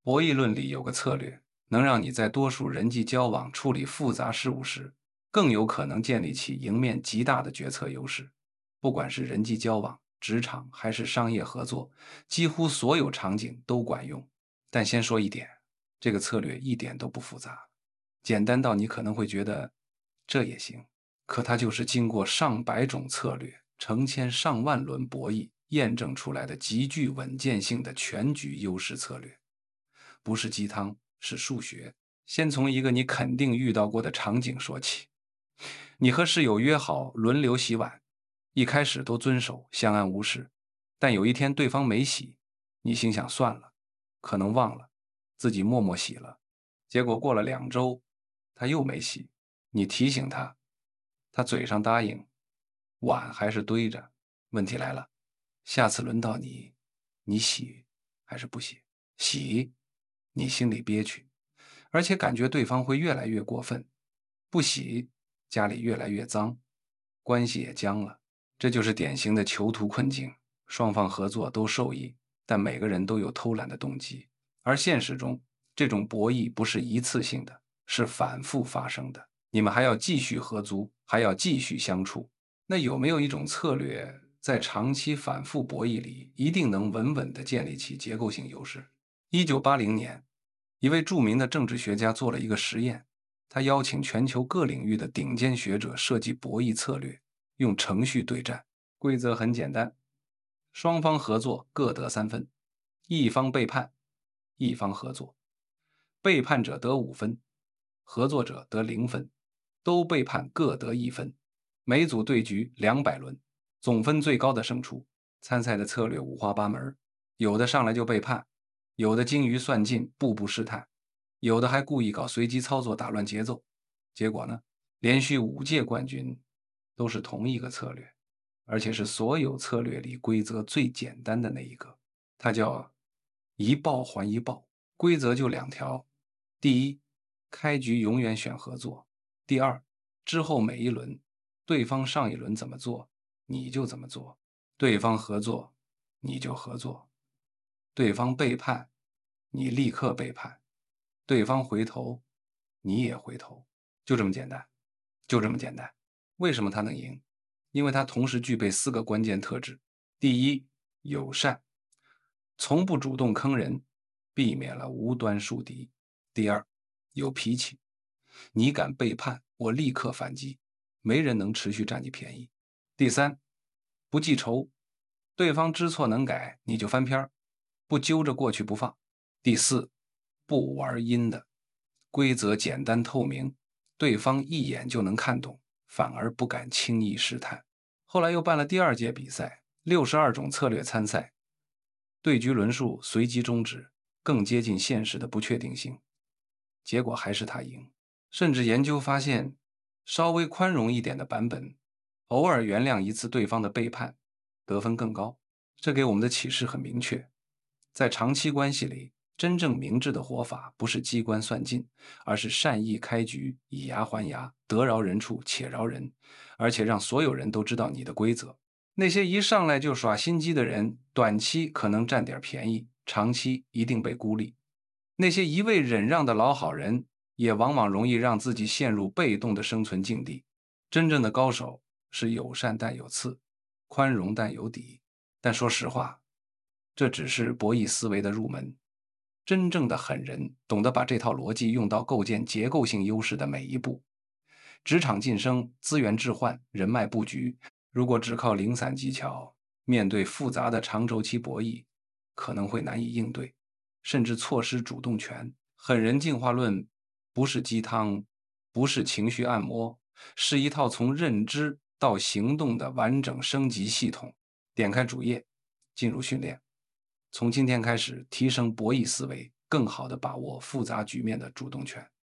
博弈论里有个策略，能让你在多数人际交往处理复杂事务时，更有可能建立起赢面极大的决策优势。不管是人际交往、职场还是商业合作，几乎所有场景都管用。但先说一点，这个策略一点都不复杂，简单到你可能会觉得这也行。可它就是经过上百种策略、成千上万轮博弈验证出来的极具稳健性的全局优势策略。不是鸡汤，是数学。先从一个你肯定遇到过的场景说起。你和室友约好轮流洗碗，一开始都遵守，相安无事。但有一天对方没洗，你心想算了，可能忘了，自己默默洗了。结果过了2周，他又没洗，你提醒他，他嘴上答应，碗还是堆着。问题来了，下次轮到你，你洗还是不洗？洗，你心里憋屈，而且感觉对方会越来越过分；不洗，家里越来越脏，关系也僵了。这就是典型的囚徒困境，双方合作都受益，但每个人都有偷懒的动机。而现实中，这种博弈不是一次性的，是反复发生的。你们还要继续合租，还要继续相处。那有没有一种策略，在长期反复博弈里，一定能稳稳地建立起结构性优势？1980年，一位著名的政治学家做了一个实验，他邀请全球各领域的顶尖学者设计博弈策略，用程序对战。规则很简单，双方合作各得3分，一方背叛，一方合作。背叛者得5分，合作者得0分，都背叛各得1分。每组对局200轮，总分最高的胜出。参赛的策略五花八门，有的上来就背叛，有的精于算尽，步步试探，有的还故意搞随机操作打乱节奏。结果呢，连续5届冠军都是同一个策略，而且是所有策略里规则最简单的那一个。它叫一报还一报，规则就2条：第一，开局永远选合作；第二，之后每一轮，对方上一轮怎么做，你就怎么做；对方合作，你就合作；对方背叛，你立刻背叛；对方回头，你也回头。就这么简单，就这么简单。为什么他能赢？因为他同时具备4个关键特质：第一，友善，从不主动坑人，避免了无端树敌；第二，有脾气，你敢背叛，我立刻反击，没人能持续占你便宜；第三，不记仇，对方知错能改，你就翻篇儿，不揪着过去不放；第四，不玩阴的，规则简单透明，对方一眼就能看懂，反而不敢轻易试探。后来又办了第2届比赛，62种策略参赛，对局轮数随机终止，更接近现实的不确定性。结果还是他赢。甚至研究发现，稍微宽容一点的版本，偶尔原谅一次对方的背叛，得分更高。这给我们的启示很明确，在长期关系里，真正明智的活法不是机关算尽，而是善意开局，以牙还牙，得饶人处且饶人，而且让所有人都知道你的规则。那些一上来就耍心机的人，短期可能占点便宜，长期一定被孤立。那些一味忍让的老好人，也往往容易让自己陷入被动的生存境地。真正的高手是友善但有刺，宽容但有底。但说实话，这只是博弈思维的入门。真正的狠人懂得把这套逻辑用到构建结构性优势的每一步。职场晋升、资源置换、人脉布局，如果只靠零散技巧，面对复杂的长周期博弈，可能会难以应对，甚至错失主动权。狠人进化论不是鸡汤，不是情绪按摩，是一套从认知到行动的完整升级系统。点开主页，进入训练。从今天开始，提升博弈思维，更好地把握复杂局面的主动权。